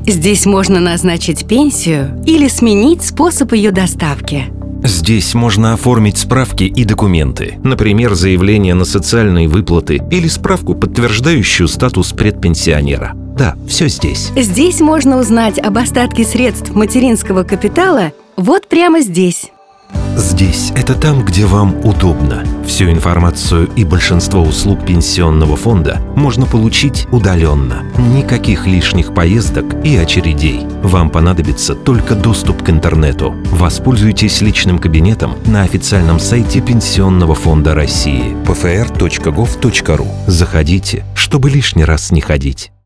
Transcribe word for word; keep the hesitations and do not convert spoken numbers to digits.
Здесь можно назначить пенсию или сменить способ ее доставки. Здесь можно оформить справки и документы, например, заявление на социальные выплаты или справку, подтверждающую статус предпенсионера. Да, все здесь. Здесь можно узнать об остатке средств материнского капитала вот прямо здесь. Здесь это там, где вам удобно. Всю информацию и большинство услуг пенсионного фонда можно получить удаленно. Никаких лишних поездок и очередей. Вам понадобится только доступ к интернету. Воспользуйтесь личным кабинетом на официальном сайте Пенсионного фонда России пэ эф эр точка гов точка ру. Заходите, чтобы лишний раз не ходить.